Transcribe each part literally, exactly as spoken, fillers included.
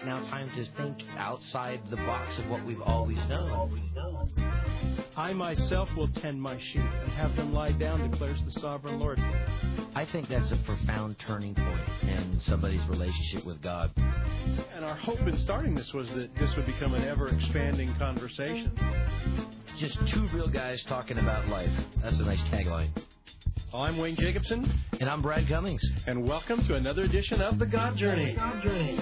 now time to think outside the box of what we've always known. I myself will tend my sheep and have them lie down, declares the sovereign Lord. I think that's a profound turning point in somebody's relationship with God. And our hope in starting this was that this would become an ever-expanding conversation. Just two real guys talking about life. That's a nice tagline. I'm Wayne Jacobson. And I'm Brad Cummings. And welcome to another edition of The God Journey. God Journey.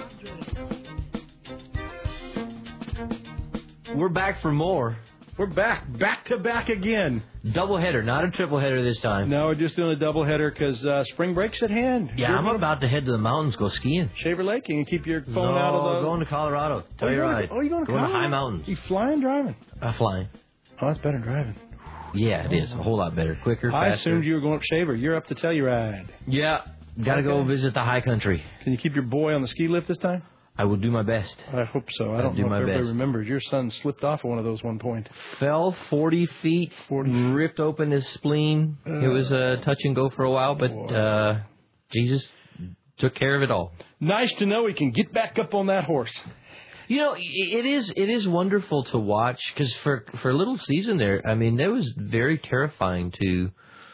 We're back for more. We're back, back to back again. Double header, not a triple header this time. No, we're just doing a double header because uh, spring break's at hand. Yeah, You're I'm gonna... about to head to the mountains, go skiing. Shaver Lake, you can keep your phone no, out of the... going to Colorado. Tell oh, you going right. To... Oh, you're going to going Colorado? to high mountains. You flying, driving? I'm flying. Oh, that's better than driving. Yeah, it is. A whole lot better. Quicker, I faster. assumed you were going up Shaver. You're up to Telluride. Yeah. Got to okay. go visit the high country. Can you keep your boy on the ski lift this time? I will do my best. I hope so. I I'll don't do know my if everybody best. remembers. Your son slipped off of one of those one point. Fell forty feet, forty ripped open his spleen. Uh, it was a touch and go for a while, but uh, Jesus took care of it all. Nice to know he can get back up on that horse. You know, it is it is wonderful to watch because for for a little season there, I mean, that was very terrifying to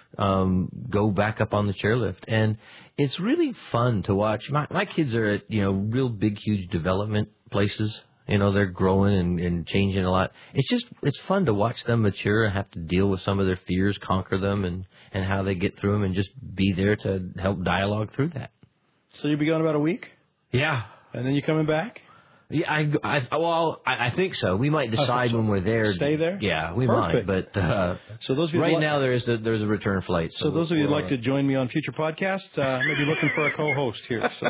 um, go back up on the chairlift, and it's really fun to watch. My my kids are at you know real big, huge development places. You know, they're growing and, and changing a lot. It's just it's fun to watch them mature and have to deal with some of their fears, conquer them, and, and how they get through them, and just be there to help dialogue through that. So you'll be gone about a week? Yeah, and then you coming back? Yeah, I, I well, I, I think so. We might decide so. when we're there. Stay there? Yeah, we Perfect. might. But uh, so those of you right like, now there is a, there's a return flight. So, so those of you who'd like to join me on future podcasts, uh, maybe looking for a co-host here. So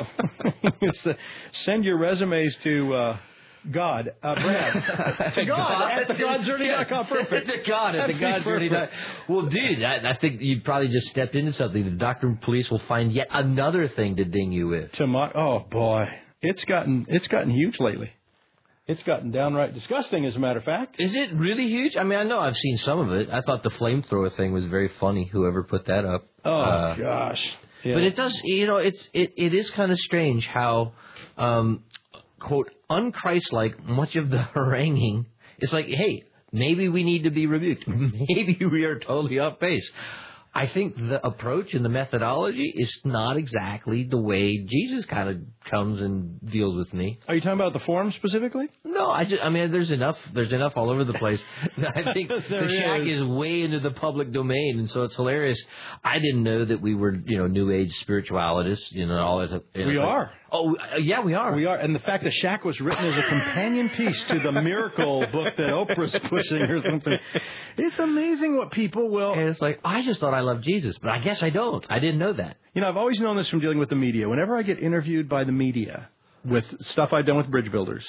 uh, send your resumes to uh, God, uh, Brad, to God, God at the God Journey dot com. Perfect. To God at the God Journey dot com. Well, dude, I, I think you probably just stepped into something. The doctor and police will find yet another thing to ding you with. To my, oh boy. It's gotten it's gotten huge lately. It's gotten downright disgusting, as a matter of fact. Is it really huge? I mean, I know I've seen some of it. I thought the flamethrower thing was very funny. Whoever put that up. Oh uh, gosh! Yeah. But it does, you know, it's it, it is kind of strange how, um, quote, unchristlike much of the haranguing. It's like, hey, maybe we need to be rebuked. Maybe we are totally off base. I think the approach and the methodology is not exactly the way Jesus kind of comes and deals with me. Are you talking about the forum specifically? No, I just, I mean, there's enough, there's enough all over the place. I think the shack is. is way into the public domain, and so it's hilarious. I didn't know that we were, you know, New Age spiritualists, you know, all that. You know, we are. Like, oh, uh, yeah, we are. We are, and the fact the shack was written as a companion piece to the miracle book that Oprah's pushing or something. It's amazing what people will. And it's like, I just thought I loved Jesus, but I guess I don't. I didn't know that. You know, I've always known this from dealing with the media. Whenever I get interviewed by the media with stuff I've done with bridge builders,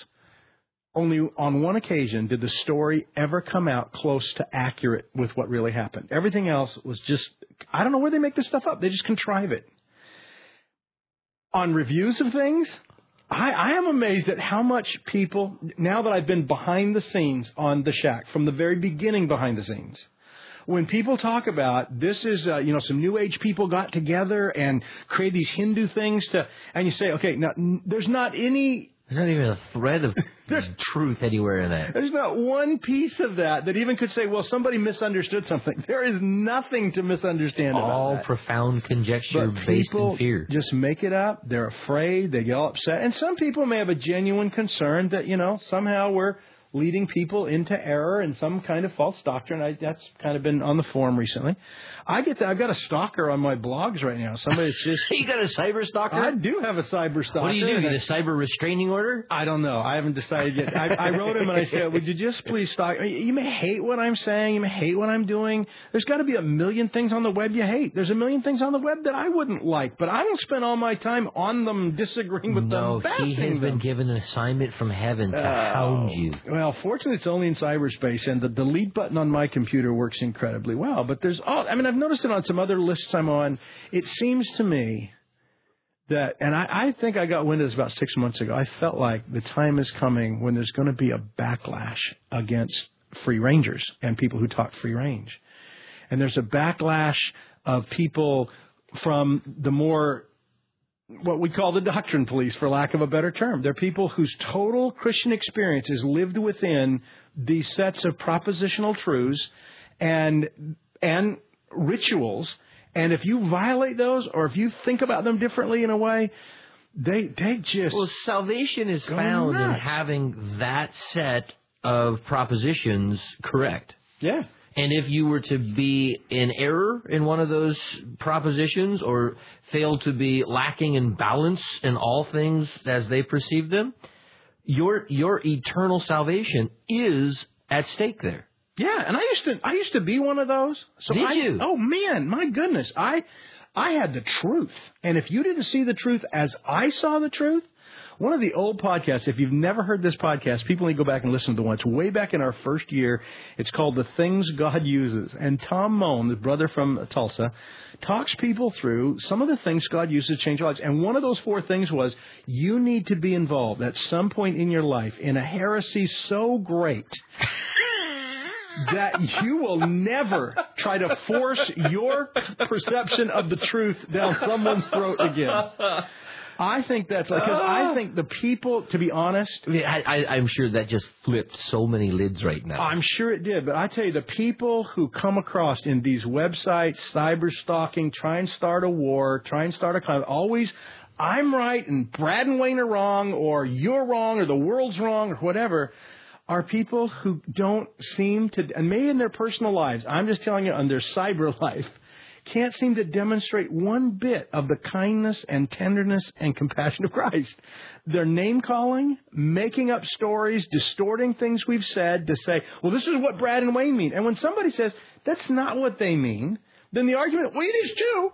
only on one occasion did the story ever come out close to accurate with what really happened. Everything else was just, I don't know where they make this stuff up. They just contrive it. On reviews of things, I, I am amazed at how much people, now that I've been behind the scenes on the shack, from the very beginning behind the scenes, when people talk about this is, uh, you know, some New Age people got together and created these Hindu things to, and you say, okay, now n- there's not any. There's not even a thread of truth anywhere in that. There's not one piece of that that even could say, well, somebody misunderstood something. There is nothing to misunderstand about all that. Profound conjecture but based in fear. Just make it up. They're afraid. They get all upset. And some people may have a genuine concern that, you know, somehow we're leading people into error and some kind of false doctrine. I, that's kind of been on the forum recently. I get that. I've got a stalker on my blogs right now. Somebody's just... You got a cyber stalker? I do have a cyber stalker. What do you do? Get a cyber restraining order? I don't know. I haven't decided yet. I, I wrote him and I said, would you just please stalk... You may hate what I'm saying. You may hate what I'm doing. There's got to be a million things on the web you hate. There's a million things on the web that I wouldn't like, but I don't spend all my time on them disagreeing with no, them. No, he has them. been given an assignment from heaven to oh. hound you. Well, fortunately, it's only in cyberspace, and the delete button on my computer works incredibly well. But there's... Oh, I mean, I've noticed it on some other lists I'm on. It seems to me that, and I, I think I got wind of this about six months ago, I felt like the time is coming when there's going to be a backlash against free rangers and people who talk free range. And there's a backlash of people from the more what we call the doctrine police, for lack of a better term. They're people whose total Christian experience is lived within these sets of propositional truths and and rituals. And if you violate those, or if you think about them differently in a way, they they just well, salvation is found nuts. in having that set of propositions correct. Yeah. And if you were to be in error in one of those propositions or fail to be lacking in balance in all things as they perceive them, your your eternal salvation is at stake there. Yeah, and I used to I used to be one of those. So Did I, you? Oh man, my goodness. I I had the truth. And if you didn't see the truth as I saw the truth, one of the old podcasts, if you've never heard this podcast, people need to go back and listen to the one. It's way back in our first year. It's called The Things God Uses. And Tom Moen, the brother from Tulsa, talks people through some of the things God uses to change lives. And one of those four things was you need to be involved at some point in your life in a heresy so great that you will never try to force your perception of the truth down someone's throat again. I think that's like, because I think the people, to be honest, I mean, I, I, I'm sure that just flipped so many lids right now. I'm sure it did, but I tell you, the people who come across in these websites, cyber stalking, try and start a war, try and start a kind of always, I'm right and Brad and Wayne are wrong, or you're wrong, or the world's wrong, or whatever, are people who don't seem to, and maybe in their personal lives, I'm just telling you, on their cyber life, can't seem to demonstrate one bit of the kindness and tenderness and compassion of Christ. They're name-calling, making up stories, distorting things we've said to say, well, this is what Brad and Wayne mean. And when somebody says, that's not what they mean, then the argument, well, it is too.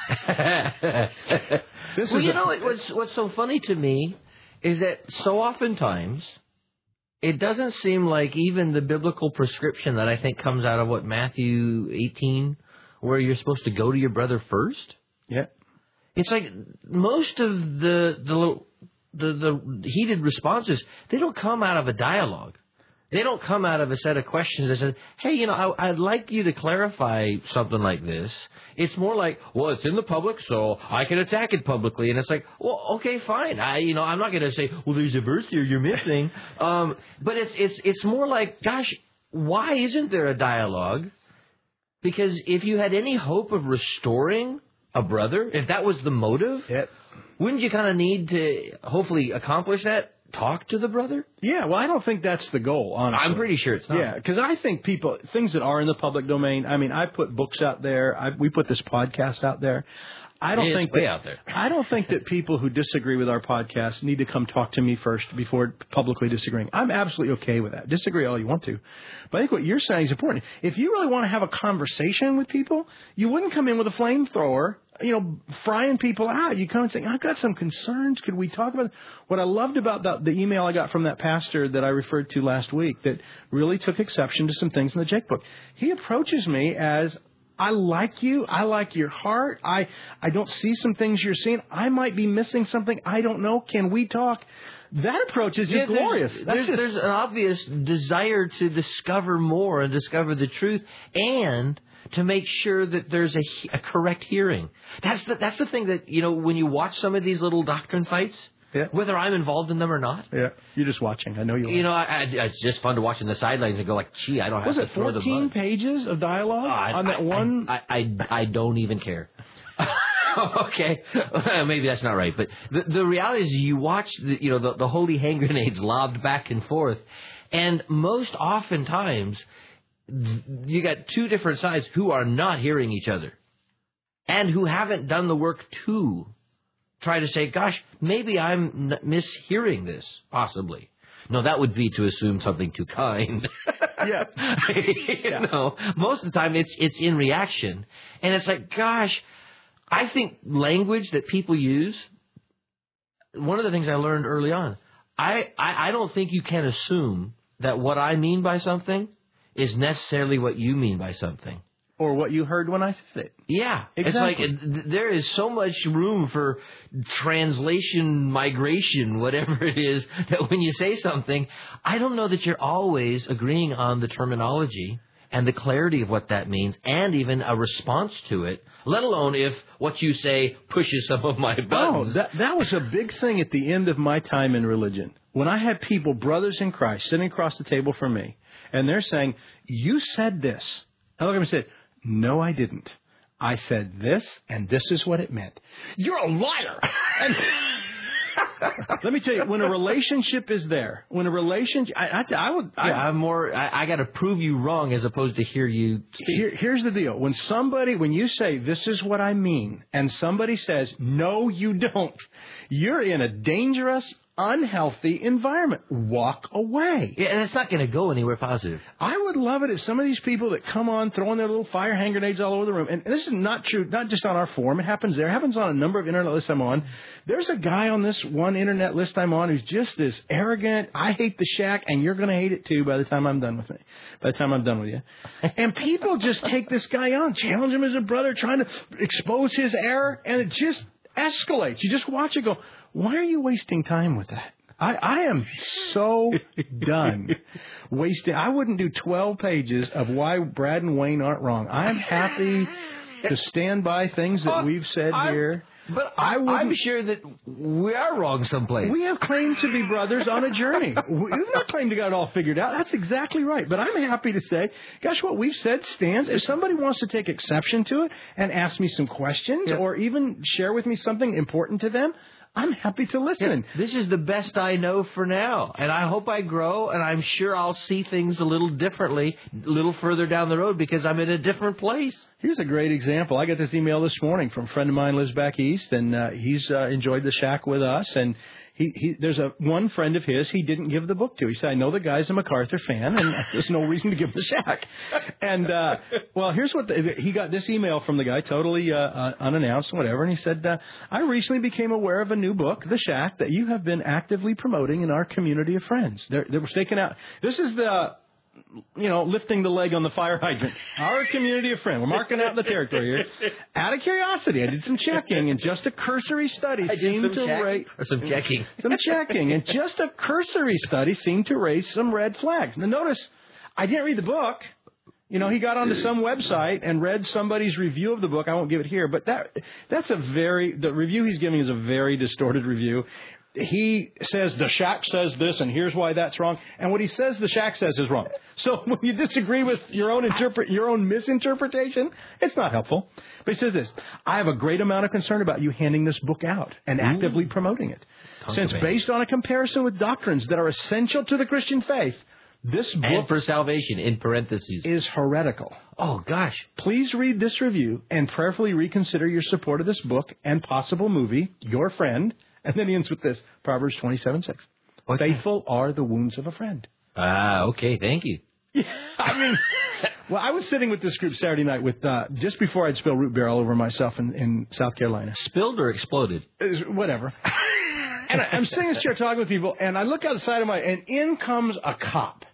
This well, is you a, know, it, what's, what's so funny to me is that so oftentimes it doesn't seem like even the biblical prescription that I think comes out of, what, Matthew eighteen, where you're supposed to go to your brother first. Yeah. It's like most of the the little, the the heated responses, they don't come out of a dialogue. They don't come out of a set of questions that says, hey, you know, I, I'd like you to clarify something like this. It's more like, well, it's in the public, so I can attack it publicly. And it's like, well, okay, fine. I, you know, I'm not going to say, well, there's a verse here you're missing. um, but it's it's it's more like, gosh, why isn't there a dialogue? Because if you had any hope of restoring a brother, if that was the motive, Yep. wouldn't you kind of need to hopefully accomplish that? Talk to the brother? Yeah, well, I don't think that's the goal, honestly. I'm pretty sure it's not. Yeah, because I think people, things that are in the public domain, I mean, I put books out there. I, we put this podcast out there. I don't It's think way that, out there. I don't think that people who disagree with our podcast need to come talk to me first before publicly disagreeing. I'm absolutely okay with that. Disagree all you want to. But I think what you're saying is important. If you really want to have a conversation with people, you wouldn't come in with a flamethrower, you know, frying people out. You come and say, I've got some concerns. Could we talk about it? What I loved about the, the email I got from that pastor that I referred to last week that really took exception to some things in the Jake book. He approaches me as, I like you. I like your heart. I, I don't see some things you're seeing. I might be missing something. I don't know. Can we talk? That approach is just Yeah, there's, glorious. That's There's, just, there's an obvious desire to discover more and discover the truth and to make sure that there's a, a correct hearing. That's the, that's the thing that, you know, when you watch some of these little doctrine fights, yeah. whether I'm involved in them or not. Yeah, you're just watching. I know you are. You know, I, I, it's just fun to watch in the sidelines and go like, gee, I don't have Was to it throw the fourteen mud. pages of dialogue Oh, I, on that I, one? I, I, I don't even care. Okay, maybe that's not right, but the, the reality is, you watch the, you know, the, the holy hand grenades lobbed back and forth, and most oftentimes you got two different sides who are not hearing each other, and who haven't done the work to try to say, gosh, maybe I'm n- mishearing this, possibly. No, that would be to assume something too kind. Yeah. you Yeah. know, most of the time it's it's in reaction, and it's like, gosh. I think language that people use, one of the things I learned early on, I, I, I don't think you can assume that what I mean by something is necessarily what you mean by something. Or what you heard when I said it. Yeah. Exactly. It's like, there is so much room for translation, migration, whatever it is, that when you say something, I don't know that you're always agreeing on the terminology and the clarity of what that means, and even a response to it, let alone if what you say pushes some of my buttons. Oh, that, that was a big thing at the end of my time in religion. When I had people, brothers in Christ, sitting across the table from me, and they're saying, you said this. I look at them and said, no, I didn't. I said this, and this is what it meant. You're a liar! And let me tell you, when a relationship is there, when a relationship, I, I, I would, I, yeah, I'm more. I, I got to prove you wrong as opposed to hear you speak. Here, here's the deal: when somebody, when you say this is what I mean, and somebody says no, you don't, you're in a dangerous, unhealthy environment. Walk away. Yeah, and it's not going to go anywhere positive. I would love it if some of these people that come on throwing their little fire hand grenades all over the room, and this is not true, not just on our forum, it happens there, it happens on a number of internet lists I'm on. There's a guy on this one internet list I'm on who's just this arrogant, I hate the shack, and you're going to hate it too by the time I'm done with me, by the time I'm done with you. And people just take this guy on, challenge him as a brother, trying to expose his error, and it just escalates. You just watch it go, why are you wasting time with that? I, I am so done wasting. I wouldn't do twelve pages of why Brad and Wayne aren't wrong. I'm happy to stand by things that we've said I'm, here. But I I'm sure that we are wrong someplace. We have claimed to be brothers on a journey. We've not claimed to got it all figured out. That's exactly right. But I'm happy to say, gosh, what we've said stands. If somebody wants to take exception to it and ask me some questions yeah. or even share with me something important to them, I'm happy to listen. Yeah, this is the best I know for now, and I hope I grow, and I'm sure I'll see things a little differently, a little further down the road, because I'm in a different place. Here's a great example. I got this email this morning from a friend of mine who lives back east, and uh, he's uh, enjoyed the shack with us, and He, he, there's a one friend of his he didn't give the book to. He said, I know the guy's a MacArthur fan, and there's no reason to give the shack. And, uh, well, here's what the, he got this email from the guy, totally uh, uh, unannounced, whatever, and he said, uh, I recently became aware of a new book, The Shack, that you have been actively promoting in our community of friends. They're, they were staking out. This is the... you know, lifting the leg on the fire hydrant. Our community of friends. We're marking out the territory here. Out of curiosity, I did some checking, and just a cursory study I seemed to raise... Or some checking. Some checking. And just a cursory study seemed to raise some red flags. Now, notice, I didn't read the book. You know, he got onto some website and read somebody's review of the book. I won't give it here, but that that's a very... The review he's giving is a very distorted review. He says the shack says this, and here's why that's wrong. And what he says the shack says is wrong. So when you disagree with your own interpret your own misinterpretation, it's not helpful. But he says this: I have a great amount of concern about you handing this book out and Ooh. actively promoting it, since based on a comparison with doctrines that are essential to the Christian faith, this book and for salvation in parentheses is heretical. Oh gosh! Please read this review and prayerfully reconsider your support of this book and possible movie. Your friend. And then he ends with this, Proverbs twenty-seven six. Faithful are the wounds of a friend. Ah, okay, thank you. Yeah, I mean, well, I was sitting with this group Saturday night with uh, just before I'd spill root beer all over myself in, in South Carolina. Spilled or exploded? Whatever. And I, I'm sitting in this chair talking with people, and I look outside of my, and in comes a cop.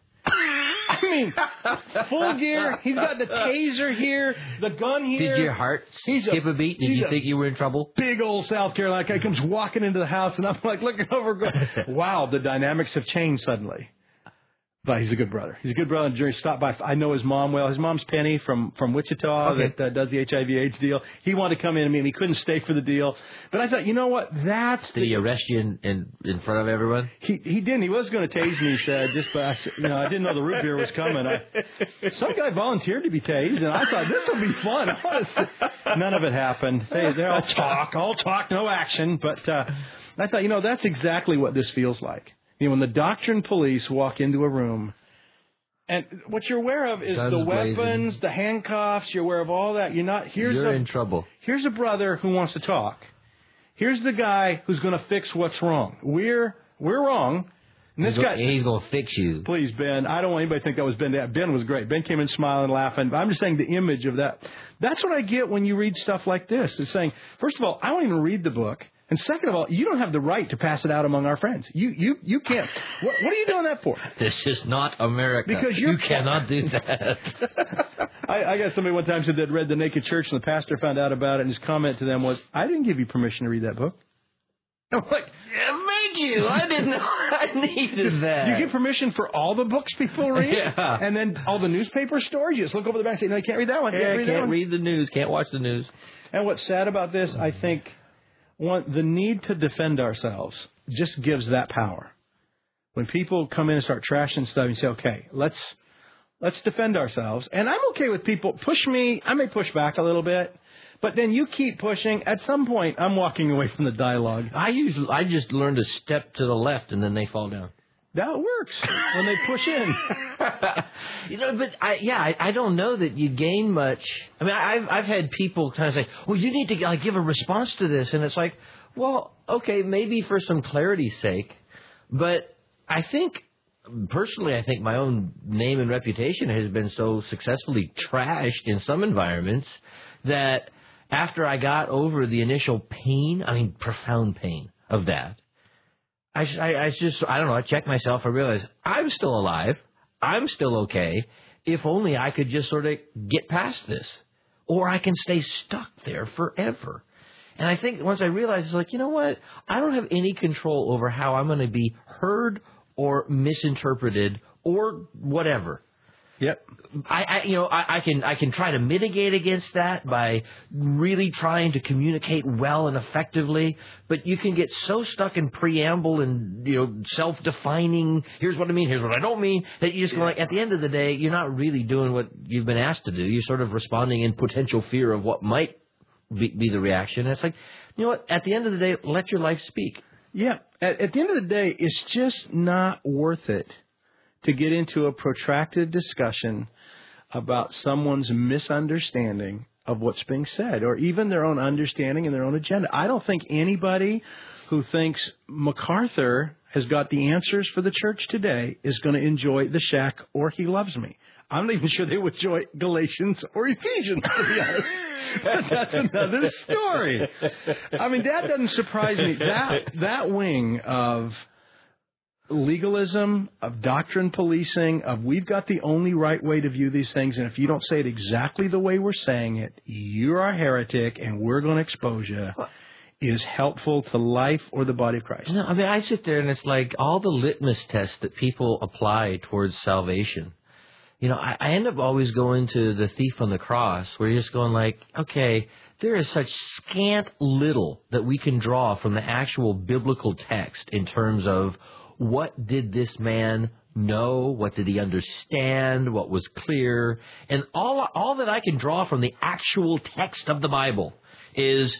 I mean, full gear. He's got the taser here, the gun here. Did your heart he's skip a, a beat? Did you a think you were in trouble? Big old South Carolina guy comes walking into the house, and I'm like looking over, going, wow, the dynamics have changed suddenly. But he's a good brother. He's a good brother. And Jerry stopped by. I know his mom well. His mom's Penny from, from Wichita okay. that uh, does the H I V AIDS deal. He wanted to come in and meet him. He couldn't stay for the deal. But I thought, you know what? That's Did the, he arrest you in, in, in front of everyone? He he didn't. He was going to tase me, he said. Just but I, you know, I didn't know the root beer was coming. I, some guy volunteered to be tased, and I thought, this will be fun. None of it happened. They, they're all talk, all talk, no action. But uh, I thought, you know, that's exactly what this feels like. You know, when the doctrine police walk into a room, and what you're aware of is Guns the weapons, blazing. the handcuffs, you're aware of all that. You're not, here's You're a, in trouble. Here's a brother who wants to talk. Here's the guy who's going to fix what's wrong. We're, we're wrong. And this he's guy, he's going to fix you. Please, Ben. I don't want anybody to think that was Ben. Ben was great. Ben came in smiling, laughing. But I'm just saying the image of that. That's what I get when you read stuff like this. It's saying, first of all, I don't even read the book. And second of all, you don't have the right to pass it out among our friends. You you you can't. What, what are you doing that for? This is not America. Because you're you cannot do that. I, I got somebody one time said they'd read The Naked Church, and the pastor found out about it, and his comment to them was, I didn't give you permission to read that book. I'm like, yeah, thank you. I didn't know I needed that. You get permission for all the books people read? Yeah. And then all the newspaper stores? You just look over the back and say, no, I can't read that one. Yeah, Can't read can't that one. read the news. Can't watch the news. And what's sad about this, I think, one, the need to defend ourselves just gives that power. When people come in and start trashing stuff, you say, okay, let's let's defend ourselves. And I'm okay with people push me. I may push back a little bit. But then you keep pushing. At some point, I'm walking away from the dialogue. I usually, I just learn to step to the left and then they fall down. That works when they push in. You know, but I, yeah, I, I don't know that you gain much. I mean, I've I've had people kind of say, "Well, you need to like give a response to this," and it's like, well, okay, maybe for some clarity's sake, but I think. Personally, I think my own name and reputation has been so successfully trashed in some environments that after I got over the initial pain, I mean, profound pain of that, I, I, I just, I don't know, I checked myself. I realized I'm still alive. I'm still okay. If only I could just sort of get past this. Or I can stay stuck there forever. And I think once I realized, it's like, you know what? I don't have any control over how I'm going to be heard or misinterpreted or whatever. Yep. I, I you know, I, I can I can try to mitigate against that by really trying to communicate well and effectively. But you can get so stuck in preamble and, you know, self-defining, here's what I mean, here's what I don't mean, that you just go like, at the end of the day, you're not really doing what you've been asked to do. You're sort of responding in potential fear of what might be, be the reaction. And it's like, you know what, at the end of the day, let your life speak. Yeah. At, at the end of the day, it's just not worth it to get into a protracted discussion about someone's misunderstanding of what's being said, or even their own understanding and their own agenda. I don't think anybody who thinks MacArthur has got the answers for the church today is going to enjoy The Shack or He Loves Me. I'm not even sure they would enjoy Galatians or Ephesians, to be honest. But that's another story. I mean, that doesn't surprise me. That that wing of legalism, of doctrine policing, of we've got the only right way to view these things, and if you don't say it exactly the way we're saying it, you're a heretic and we're going to expose you, is helpful to life or the body of Christ. No, I mean, I sit there and it's like all the litmus tests that people apply towards salvation. You know, I, I end up always going to the thief on the cross, where you're just going like, okay, there is such scant little that we can draw from the actual biblical text in terms of what did this man know, what did he understand, what was clear, and all all that I can draw from the actual text of the Bible is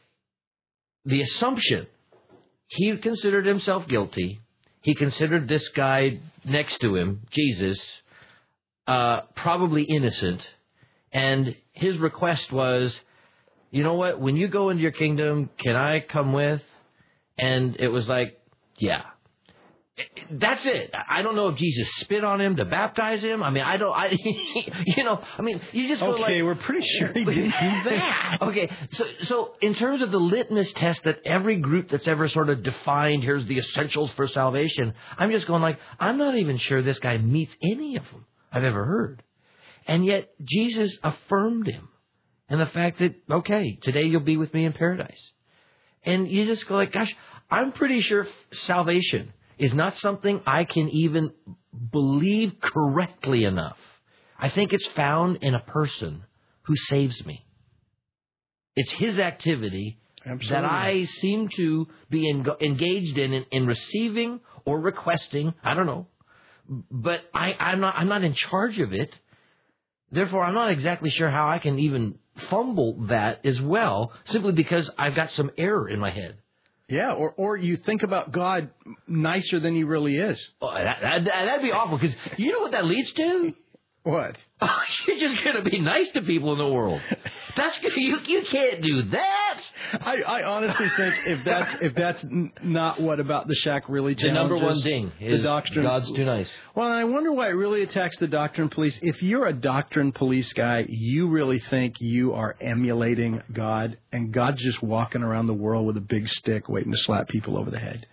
the assumption he considered himself guilty. He considered this guy next to him, Jesus, Uh, probably innocent, and his request was, you know what, when you go into your kingdom, can I come with? And it was like, yeah. That's it. I don't know if Jesus spit on him to baptize him. I mean, I don't, I, you know, I mean, you just go okay, like... Okay, we're pretty sure he didn't do that. Okay, so so in terms of the litmus test that every group that's ever sort of defined, here's the essentials for salvation, I'm just going like, I'm not even sure this guy meets any of them I've ever heard. And yet Jesus affirmed him. And the fact that, okay, today you'll be with me in paradise. And you just go like, gosh, I'm pretty sure salvation is not something I can even believe correctly enough. I think it's found in a person who saves me. It's his activity Absolutely. That I seem to be en- engaged in, in, in receiving or requesting, I don't know. But I, I'm not I'm not in charge of it. Therefore, I'm not exactly sure how I can even fumble that as well, simply because I've got some error in my head. Yeah, or or you think about God nicer than he really is. Oh, that, that, that'd be awful, because you know what that leads to? What? Oh, you're just going to be nice to people in the world. That's gonna, you. You can't do that. I, I honestly think if that's if that's n- not what About the Shack really challenges, the number one thing is the doctrine. God's too nice. Well, I wonder why it really attacks the doctrine police. If you're a doctrine police guy, you really think you are emulating God, and God's just walking around the world with a big stick, waiting to slap people over the head.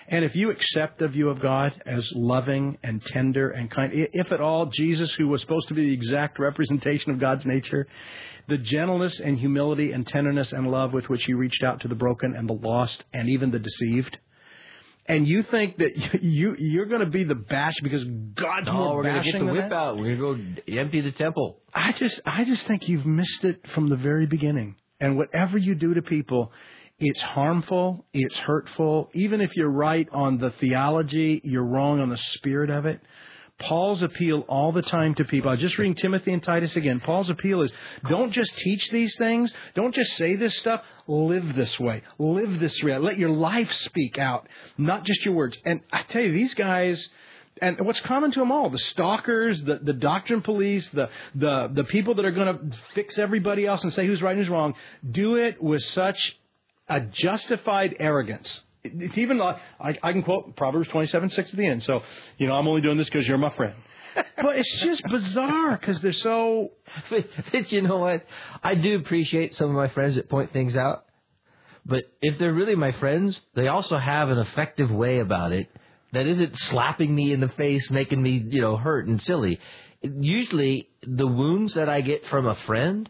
And if you accept the view of God as loving and tender and kind, if at all, Jesus, who was supposed to be the exact representation of God's nature, the gentleness and humility and tenderness and love with which he reached out to the broken and the lost and even the deceived, and you think that you, you're going to be the bash because God's no, more we're bashing gonna get the than whip that? out. We're going to go empty the temple. I just, I just think you've missed it from the very beginning. And whatever you do to people, it's harmful, it's hurtful. Even if you're right on the theology, you're wrong on the spirit of it. Paul's appeal all the time to people, I was just reading Timothy and Titus again. Paul's appeal is, don't just teach these things. Don't just say this stuff. Live this way. Live this reality. Let your life speak out, not just your words. And I tell you, these guys, and what's common to them all, the stalkers, the, the doctrine police, the, the, the people that are going to fix everybody else and say who's right and who's wrong, do it with such a justified arrogance. It's even like, I, I can quote Proverbs twenty-seven six at the end. So, you know, I'm only doing this because you're my friend. But it's just bizarre because they're so... But, but you know what? I do appreciate some of my friends that point things out. But if they're really my friends, they also have an effective way about it that isn't slapping me in the face, making me, you know, hurt and silly. Usually, the wounds that I get from a friend...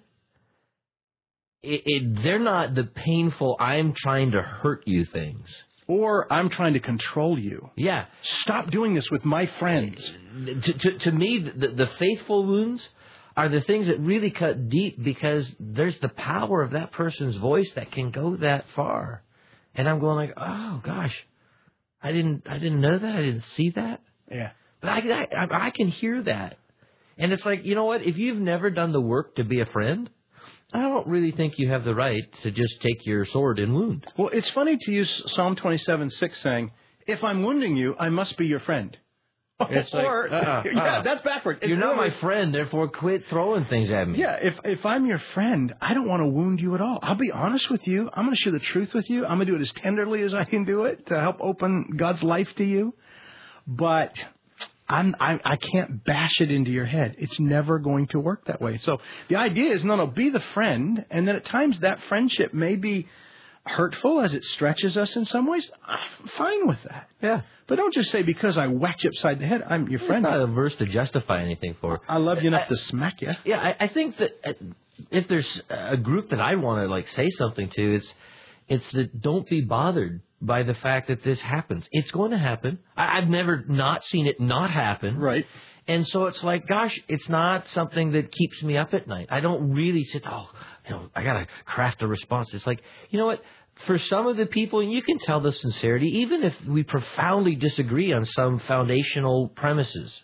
It, it, they're not the painful, I'm trying to hurt you things. Or I'm trying to control you. Yeah. Stop doing this with my friends. To, to, to me, the, the faithful wounds are the things that really cut deep because there's the power of that person's voice that can go that far. And I'm going like, oh, gosh, I didn't I didn't know that. I didn't see that. Yeah. But I, I, I can hear that. And it's like, you know what? If you've never done the work to be a friend, I don't really think you have the right to just take your sword and wound. Well, it's funny to use Psalm twenty-seven six saying, if I'm wounding you, I must be your friend. It's or, like, uh-uh, yeah, uh-uh. that's backward. You're it's not really, my friend, therefore quit throwing things at me. Yeah, if if I'm your friend, I don't want to wound you at all. I'll be honest with you. I'm going to share the truth with you. I'm going to do it as tenderly as I can do it to help open God's life to you. But... I'm, I, I can't bash it into your head. It's never going to work that way. So the idea is, no, no, be the friend. And then at times that friendship may be hurtful as it stretches us in some ways. I'm fine with that. Yeah. But don't just say, because I whacked you upside the head, I'm your friend. I'm not averse to justify anything for. I love you enough I, to smack you. Yeah, I, I think that if there's a group that I want to like say something to, it's it's that don't be bothered by the fact that this happens. It's going to happen. I, I've never not seen it not happen. Right. And so it's like, gosh, it's not something that keeps me up at night. I don't really sit, oh, you know, I got to craft a response. It's like, you know what? For some of the people, and you can tell the sincerity, even if we profoundly disagree on some foundational premises.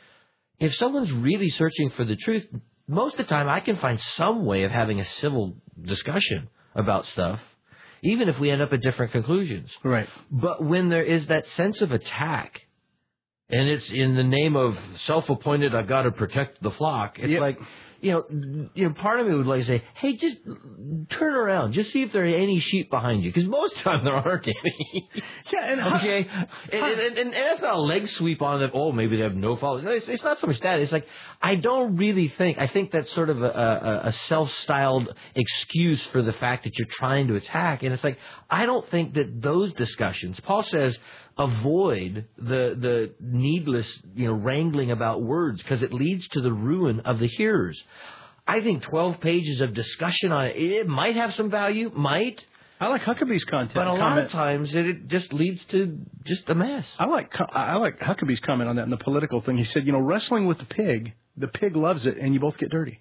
If someone's really searching for the truth, most of the time I can find some way of having a civil discussion about stuff, even if we end up at different conclusions. Right. But when there is that sense of attack, and it's in the name of self-appointed, I've got to protect the flock, it's yep. like, you know, you know, part of me would like to say, hey, just turn around. Just see if there are any sheep behind you. Because most of the time there aren't any. Yeah, and okay? Huh, and, and, and, and that's not a leg sweep on them. Oh, maybe they have no followers. No, it's, it's not so much that. It's like, I don't really think, I think that's sort of a, a, a self-styled excuse for the fact that you're trying to attack. And it's like, I don't think that those discussions, Paul says, avoid the the needless, you know, wrangling about words because it leads to the ruin of the hearers. I think twelve pages of discussion on it, it might have some value, might. I like Huckabee's content. But a comment. lot of times it, it just leads to just a mess. I like I like Huckabee's comment on that in the political thing. He said, you know, wrestling with the pig, the pig loves it, and you both get dirty.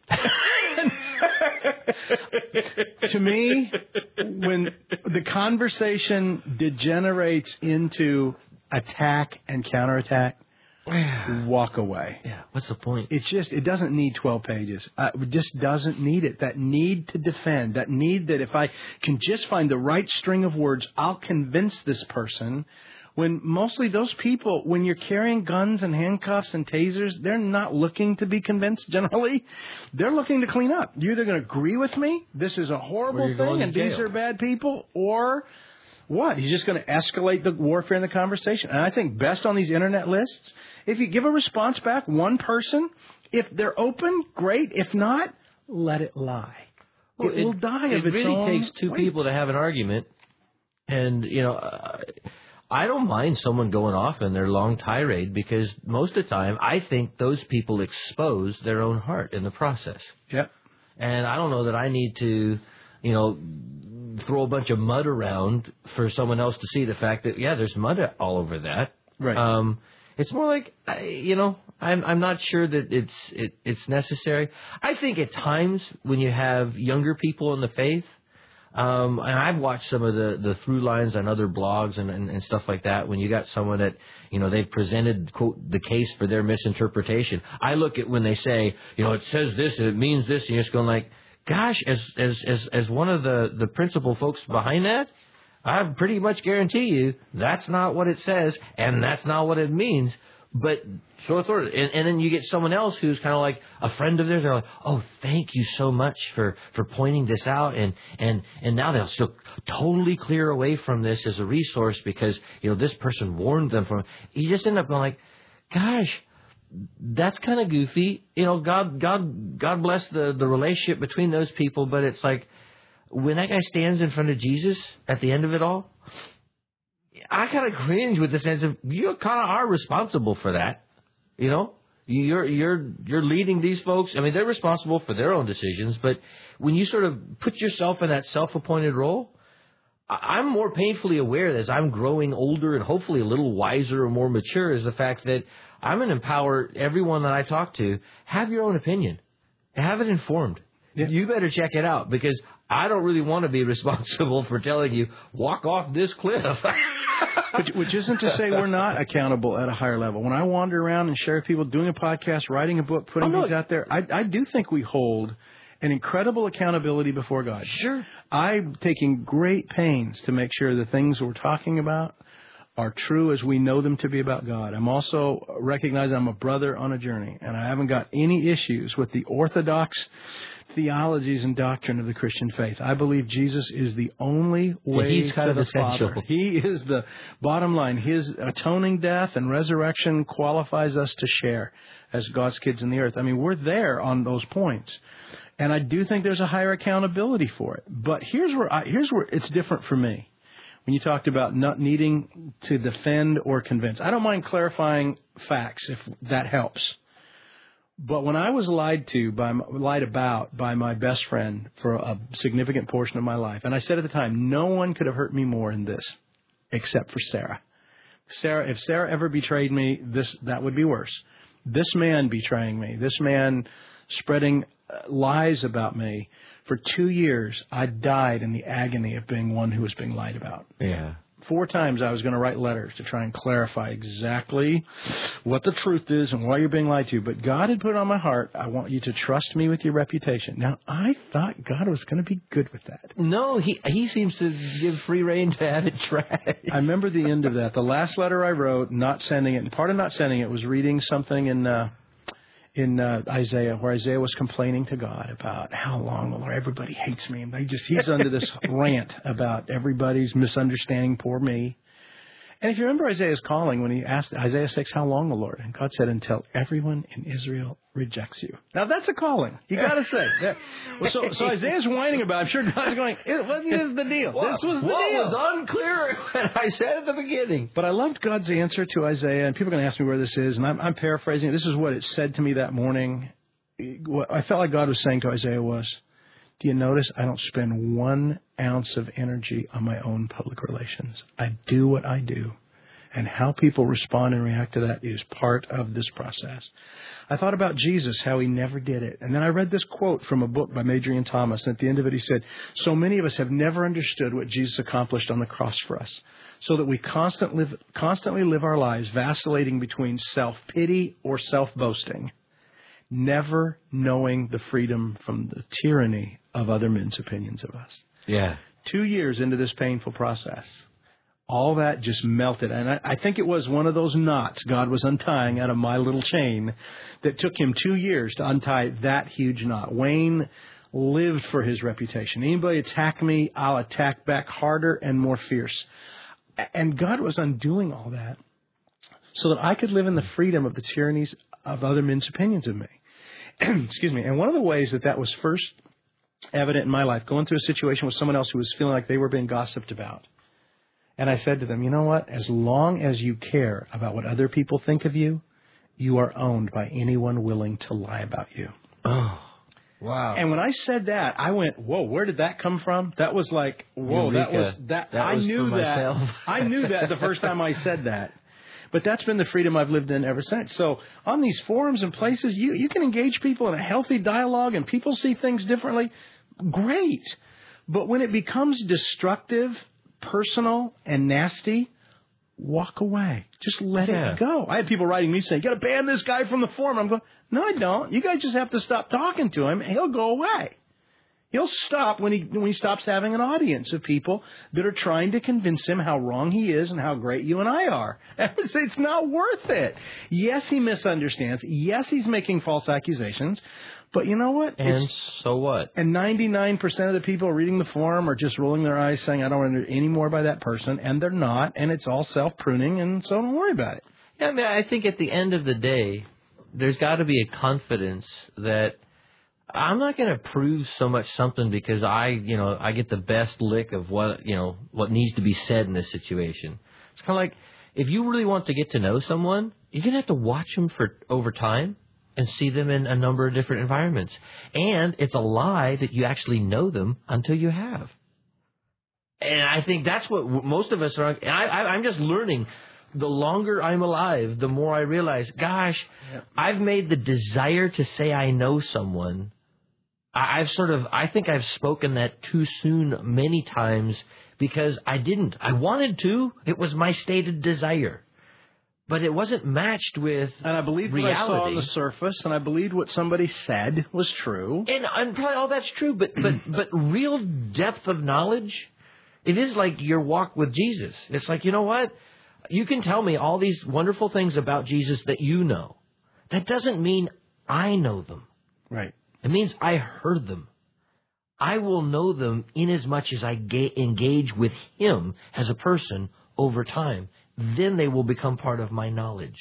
To me, when the conversation degenerates into attack and counterattack, walk away. Yeah, what's the point? It's just, it doesn't need twelve pages. Uh, it just doesn't need it. That need to defend, that need that if I can just find the right string of words, I'll convince this person. When mostly those people, when you're carrying guns and handcuffs and tasers, they're not looking to be convinced generally. They're looking to clean up. You're either going to agree with me, this is a horrible thing and these are bad people, or what? He's just going to escalate the warfare in the conversation. And I think best on these internet lists, if you give a response back, one person, if they're open, great. If not, let it lie. Well, it, it will die it of its really own takes two weight. people to have an argument. And, you know... Uh, I don't mind someone going off in their long tirade because most of the time I think those people expose their own heart in the process. Yep. And I don't know that I need to, you know, throw a bunch of mud around for someone else to see the fact that, yeah, there's mud all over that. Right. Um, it's more like, I, you know, I'm I'm not sure that it's it, it's necessary. I think at times when you have younger people in the faith, um, and I've watched some of the, the through lines on other blogs and, and, and stuff like that, when you got someone that, you know, they've presented, quote, the case for their misinterpretation. I look at when they say, you know, it says this and it means this, and you're just going like, gosh, as as as as one of the, the principal folks behind that, I pretty much guarantee you that's not what it says, and that's not what it means. But so authority, and, and then you get someone else who's kind of like a friend of theirs. They're like, "Oh, thank you so much for, for pointing this out," and and and now they'll still totally clear away from this as a resource because you know this person warned them from. You just end up going like, "Gosh, that's kind of goofy." You know, God, God, God bless the the relationship between those people, but it's like, when that guy stands in front of Jesus at the end of it all, I kind of cringe with the sense of you kind of are responsible for that. You know, you're you're you're leading these folks. I mean, they're responsible for their own decisions, but when you sort of put yourself in that self-appointed role, I'm more painfully aware as I'm growing older and hopefully a little wiser or more mature is the fact that I'm going to empower everyone that I talk to. Have your own opinion. Have it informed. Yeah. You better check it out because I don't really want to be responsible for telling you, walk off this cliff. which, which isn't to say we're not accountable at a higher level. When I wander around and share with people, doing a podcast, writing a book, putting oh, no. things out there, I, I do think we hold an incredible accountability before God. Sure. I'm taking great pains to make sure the things we're talking about are true as we know them to be about God. I'm also recognizing I'm a brother on a journey, and I haven't got any issues with the orthodox theologies and doctrine of the Christian faith. I believe Jesus is the only way yeah, he's kind to of the essential. Father. He is the bottom line. His atoning death and resurrection qualifies us to share as God's kids in the earth. I mean, we're there on those points. And I do think there's a higher accountability for it. But here's where I, here's where it's different for me. When you talked about not needing to defend or convince, I don't mind clarifying facts if that helps. But when I was lied to by lied about by my best friend for a significant portion of my life, and I said at the time, no one could have hurt me more in this except for Sarah. Sarah, if Sarah ever betrayed me, this that would be worse. This man betraying me, this man spreading lies about me. For two years, I died in the agony of being one who was being lied about. Yeah. Four times I was going to write letters to try and clarify exactly what the truth is and why you're being lied to. But God had put it on my heart, I want you to trust me with your reputation. Now, I thought God was going to be good with that. No, he he seems to give free rein to have it tried. I remember the end of that. The last letter I wrote, not sending it, and part of not sending it was reading something in... Uh, in uh, Isaiah, where Isaiah was complaining to God about how long, Lord, everybody hates me. And they just, he's under this rant about everybody's misunderstanding poor me. And if you remember Isaiah's calling when he asked Isaiah six, how long, the Lord? And God said, until everyone in Israel rejects you. Now, that's a calling. You got to say. Yeah. Well, so, so Isaiah's whining about it. I'm sure God's going, it wasn't the deal. What, this was the what deal. was unclear when I said at the beginning. But I loved God's answer to Isaiah, and people are going to ask me where this is, and I'm, I'm paraphrasing it. This is what it said to me that morning. What I felt like God was saying to Isaiah was, do you notice I don't spend one ounce of energy on my own public relations? I do what I do. And how people respond and react to that is part of this process. I thought about Jesus, how he never did it. And then I read this quote from a book by Adrian Thomas. And at the end of it, he said, so many of us have never understood what Jesus accomplished on the cross for us, so that we constant live, constantly live our lives vacillating between self-pity or self-boasting, never knowing the freedom from the tyranny of other men's opinions of us. Yeah. Two years into this painful process, all that just melted. And I, I think it was one of those knots God was untying out of my little chain that took him two years to untie that huge knot. Wayne lived for his reputation. Anybody attack me, I'll attack back harder and more fierce. And God was undoing all that so that I could live in the freedom of the tyrannies of other men's opinions of me. Excuse me. And one of the ways that that was first evident in my life, going through a situation with someone else who was feeling like they were being gossiped about, And I said to them, you know what? As long as you care about what other people think of you, you are owned by anyone willing to lie about you. Oh, wow. And when I said that, I went, whoa, where did that come from? That was like, whoa, Eureka. that was, that, that I was knew for that. myself. I knew that the first time I said that. But that's been the freedom I've lived in ever since. So on these forums and places, you, you can engage people in a healthy dialogue and people see things differently. Great. But when it becomes destructive, personal, and nasty, walk away. Just let yeah. it go. I had people writing me saying, you got to ban this guy from the forum. I'm going, no, I don't. You guys just have to stop talking to him, and he'll go away. He'll stop when he when he stops having an audience of people that are trying to convince him how wrong he is and how great you and I are. It's not worth it. Yes, he misunderstands. Yes, he's making false accusations. But you know what? And it's, so what? And ninety-nine percent of the people reading the forum are just rolling their eyes saying, I don't want to do any more by that person. And they're not. And it's all self-pruning. And so don't worry about it. Yeah, I mean, I think at the end of the day, there's got to be a confidence that I'm not going to prove so much something because I, you know, I get the best lick of what, you know, what needs to be said in this situation. It's kind of like if you really want to get to know someone, you're going to have to watch them for over time and see them in a number of different environments. And it's a lie that you actually know them until you have. And I think that's what most of us are. And I, I, I'm just learning. The longer I'm alive, the more I realize, gosh, yeah. I've made the desire to say I know someone. I've sort of, I think I've spoken that too soon many times because I didn't. I wanted to. It was my stated desire. But it wasn't matched with And I believed reality. what I saw on the surface, and I believed what somebody said was true. And, and probably all that's true, but, but, but real depth of knowledge, it is like your walk with Jesus. It's like, you know what? You can tell me all these wonderful things about Jesus that you know. That doesn't mean I know them. Right. It means I heard them. I will know them inasmuch as I ga- engage with him as a person over time. Then they will become part of my knowledge.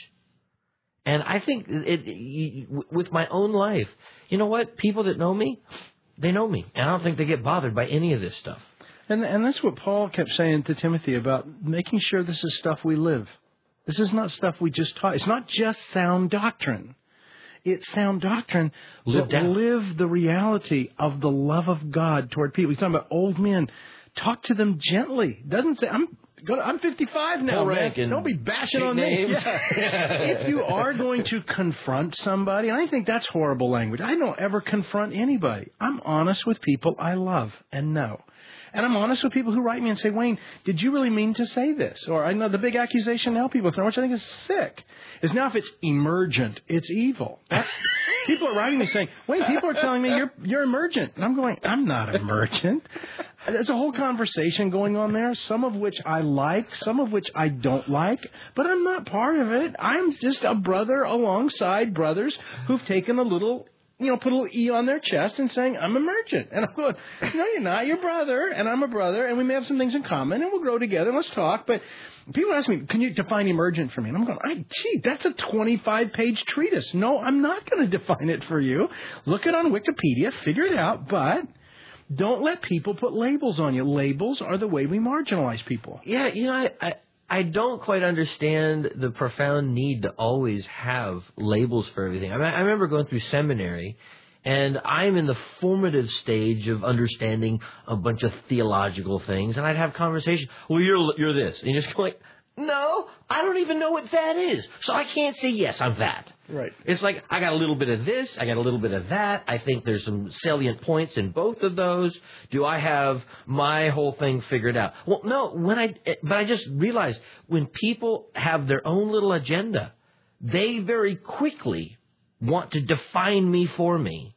And I think it, it, with my own life, you know what? People that know me, they know me. And I don't think they get bothered by any of this stuff. And and that's what Paul kept saying to Timothy about making sure this is stuff we live. This is not stuff we just taught. It's not just sound doctrine. It's sound doctrine, live but live the reality of the love of God toward people. He's talking about old men. Talk to them gently. Doesn't say, I'm I'm fifty-five now, man. Don't be bashing on names. me. Yeah. If you are going to confront somebody, and I think that's horrible language. I don't ever confront anybody. I'm honest with people I love and know. And I'm honest with people who write me and say, Wayne, did you really mean to say this? Or I know the big accusation now people throw, which I think is sick, is now if it's emergent, it's evil. That's people are writing me saying, Wayne, people are telling me you're you're emergent. And I'm going, I'm not emergent. There's a whole conversation going on there, some of which I like, some of which I don't like, but I'm not part of it. I'm just a brother alongside brothers who've taken a little, you know, put a little E on their chest and saying, I'm emergent. And I'm going, no, you're not. You're brother, and I'm a brother, and we may have some things in common, and we'll grow together, and let's talk. But people ask me, can you define emergent for me? And I'm going, I, gee, that's a twenty-five page treatise. No, I'm not going to define it for you. Look it on Wikipedia, figure it out, but don't let people put labels on you. Labels are the way we marginalize people. Yeah, you know, I, I, I don't quite understand the profound need to always have labels for everything. I, mean, I remember going through seminary, and I'm in the formative stage of understanding a bunch of theological things, and I'd have conversations. Well, you're you're this, and you just go like, no, I don't even know what that is, so I can't say yes, I'm that. Right. It's like I got a little bit of this, I got a little bit of that. I think there's some salient points in both of those. Do I have my whole thing figured out? Well, no. When I but I just realized when people have their own little agenda, they very quickly want to define me for me,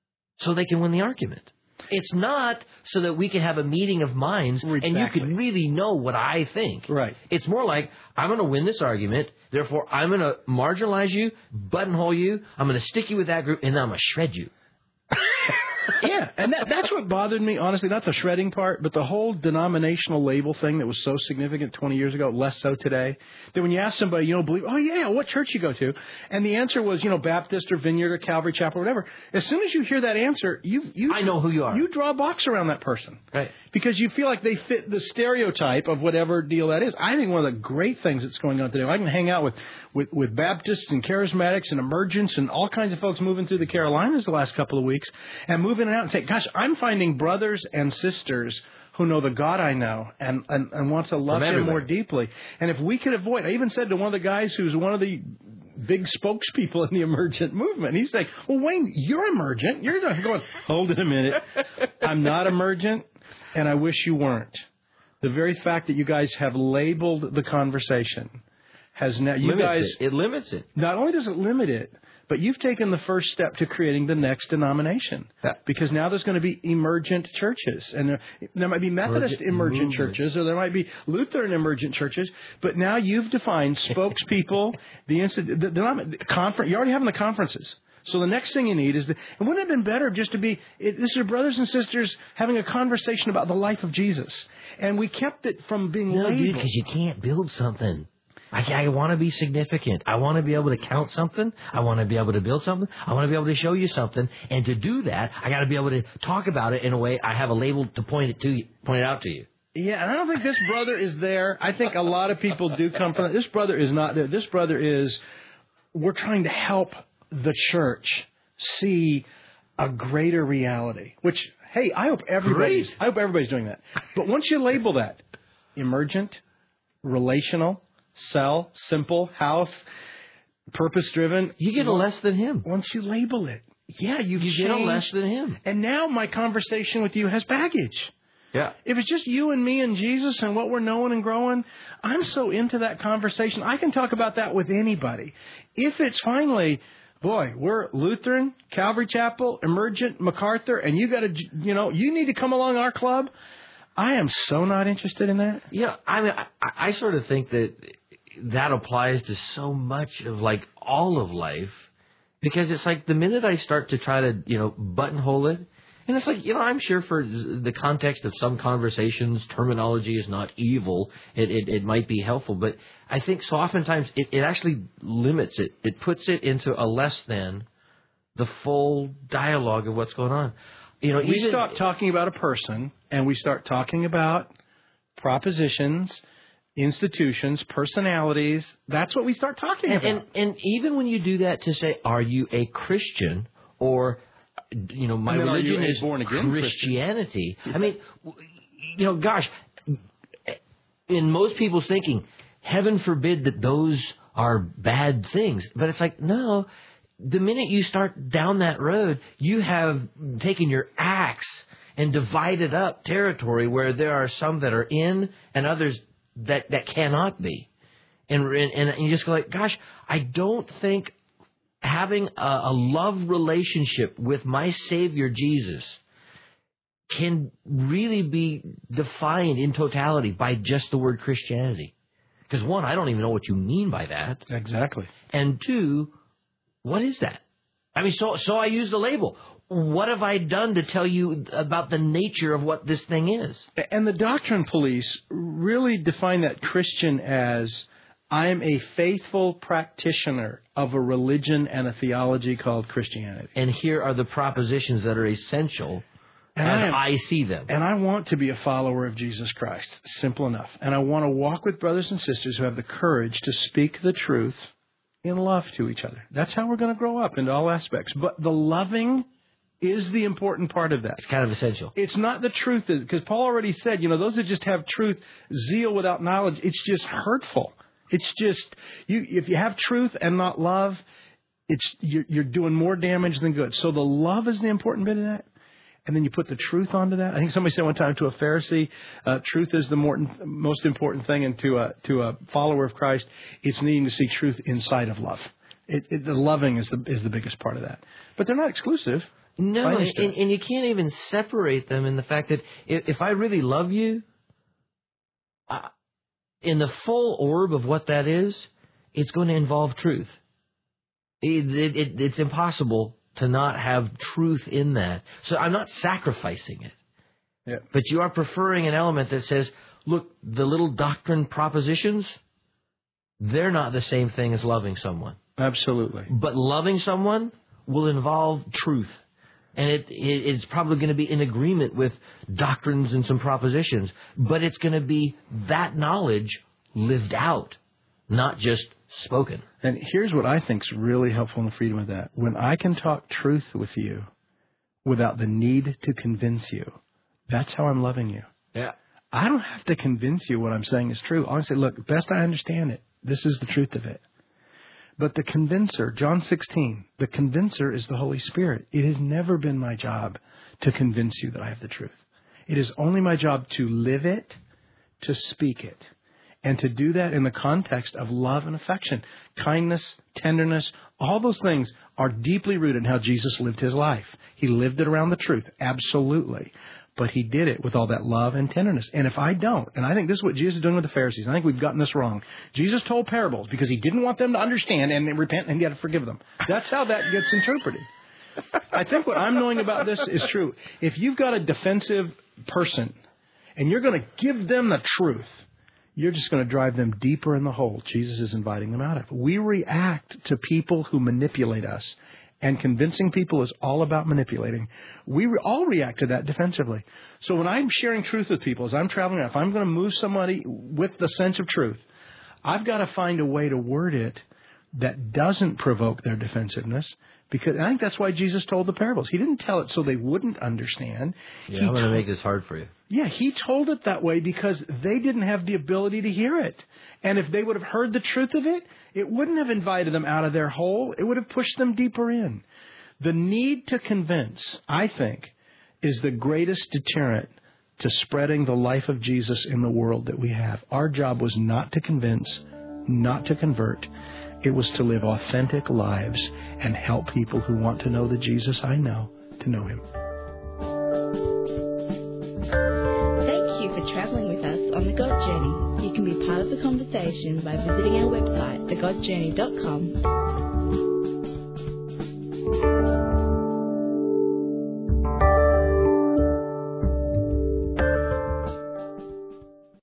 so they can win the argument. It's not so that we can have a meeting of minds exactly. and you can really know what I think. Right. It's more like, I'm going to win this argument, therefore I'm going to marginalize you, buttonhole you, I'm going to stick you with that group, and then I'm going to shred you. Yeah, Yeah, and that, that's what bothered me, honestly, not the shredding part, but the whole denominational label thing that was so significant twenty years ago, less so today, that when you ask somebody, you know, believe, oh, yeah, what church you go to? And the answer was, you know, Baptist or Vineyard or Calvary Chapel or whatever. As soon as you hear that answer, you, you I know who you are. You draw a box around that person. Right. Because you feel like they fit the stereotype of whatever deal that is. I think one of the great things that's going on today, I can hang out with, with, with Baptists and Charismatics and Emergents and all kinds of folks moving through the Carolinas the last couple of weeks and moving out and say, gosh, I'm finding brothers and sisters who know the God I know and, and, and want to love Him more deeply. And if we could avoid, I even said to one of the guys who's one of the big spokespeople in the emergent movement, he's like, well, Wayne, you're emergent. You're not going, hold it a minute. I'm not emergent, and I wish you weren't. The very fact that you guys have labeled the conversation has now, you limits guys, it. it limits it. Not only does it limit it, but you've taken the first step to creating the next denomination. Yeah. Because now there's going to be emergent churches. And there, there might be Methodist emergent, emergent churches, or there might be Lutheran emergent churches. But now you've defined spokespeople, the, the, the, the conference. You're already having the conferences. So the next thing you need is, the, and wouldn't it have been better just to be, it, this is brothers and sisters having a conversation about the life of Jesus. And we kept it from being no, labeled. dude, because you can't build something. I, I want to be significant. I want to be able to count something. I want to be able to build something. I want to be able to show you something. And to do that, I got to be able to talk about it in a way I have a label to point it to you, point it out to you. Yeah, and I don't think this brother is there. I think a lot of people do come from this brother is not there. This brother is, we're trying to help the church see a greater reality. Which, hey, I hope everybody's, Great. I hope everybody's doing that. But once you label that, emergent, relational, cell, simple, house, purpose-driven. You get a less than him. Once you label it. Yeah, you've You changed. get a less than him. And now my conversation with you has baggage. Yeah. If it's just you and me and Jesus and what we're knowing and growing, I'm so into that conversation. I can talk about that with anybody. If it's finally, boy, we're Lutheran, Calvary Chapel, Emergent, MacArthur, and you got to, you know, you need to come along our club. I am so not interested in that. Yeah, I mean, I, I sort of think that that applies to so much of, like, all of life, because it's like the minute I start to try to, you know, buttonhole it, and it's like, you know, I'm sure for the context of some conversations, terminology is not evil. It, it, it might be helpful, but I think so oftentimes it, it actually limits it. It puts it into a less than the full dialogue of what's going on. You know, we even, start talking about a person, and we start talking about propositions, institutions, personalities. That's what we start talking and, about. And, and even when you do that, to say, are you a Christian, or, you know, my religion is born again Christianity. Christian? I mean, you know, gosh, in most people's thinking, heaven forbid that those are bad things. But it's like, no. The minute you start down that road, you have taken your axe and divided up territory where there are some that are in and others that, that cannot be. And, and, and you just go like, gosh, I don't think having a, a love relationship with my Savior Jesus can really be defined in totality by just the word Christianity. Because one, I don't even know what you mean by that. Exactly. And two, what is that? I mean, so so I use the label. What have I done to tell you about the nature of what this thing is? And the doctrine police really define that Christian as, I am a faithful practitioner of a religion and a theology called Christianity. And here are the propositions that are essential and as I, am, I see them. And I want to be a follower of Jesus Christ. Simple enough. And I want to walk with brothers and sisters who have the courage to speak the truth in love to each other. That's how we're going to grow up in all aspects. But the loving is the important part of that. It's kind of essential. It's not the truth, because Paul already said, you know, those that just have truth, zeal without knowledge, it's just hurtful. It's just, you. If you have truth and not love, it's you're, you're doing more damage than good. So the love is the important bit of that. And then you put the truth onto that. I think somebody said one time to a Pharisee, uh, truth is the more, most important thing, and to a, to a follower of Christ, it's needing to see truth inside of love. It, it, the loving is the is the biggest part of that. But they're not exclusive. No, and, and you can't even separate them in the fact that if, if I really love you, uh, in the full orb of what that is, it's going to involve truth. It, it, it, it's impossible to not have truth in that. So I'm not sacrificing it. Yeah. But you are preferring an element that says, look, the little doctrine propositions, they're not the same thing as loving someone. Absolutely. But loving someone will involve truth. And it, it it's probably going to be in agreement with doctrines and some propositions. But it's going to be that knowledge lived out, not just spoken. And here's what I think is really helpful in the freedom of that. When I can talk truth with you without the need to convince you, that's how I'm loving you. Yeah. I don't have to convince you what I'm saying is true. I say, look, best I understand it, this is the truth of it. But the convincer, John sixteen, the convincer is the Holy Spirit. It has never been my job to convince you that I have the truth. It is only my job to live it, to speak it, and to do that in the context of love and affection, kindness, tenderness. All those things are deeply rooted in how Jesus lived his life. He lived it around the truth, absolutely. But he did it with all that love and tenderness. And if I don't, and I think this is what Jesus is doing with the Pharisees. I think we've gotten this wrong. Jesus told parables because he didn't want them to understand and repent and he had to forgive them. That's how that gets interpreted. I think what I'm knowing about this is true. If you've got a defensive person and you're going to give them the truth, you're just going to drive them deeper in the hole Jesus is inviting them out of. We react to people who manipulate us. And convincing people is all about manipulating. We re- all react to that defensively. So when I'm sharing truth with people, as I'm traveling around, if I'm going to move somebody with the sense of truth, I've got to find a way to word it that doesn't provoke their defensiveness. Because I think that's why Jesus told the parables. He didn't tell it so they wouldn't understand. Yeah, he I'm going to told, make this hard for you. Yeah, he told it that way because they didn't have the ability to hear it. And if they would have heard the truth of it, it wouldn't have invited them out of their hole. It would have pushed them deeper in. The need to convince, I think, is the greatest deterrent to spreading the life of Jesus in the world that we have. Our job was not to convince, not to convert. It was to live authentic lives and help people who want to know the Jesus I know to know him. Thank you for traveling with us on The God Journey. You can be part of the conversation by visiting our website, the god journey dot com.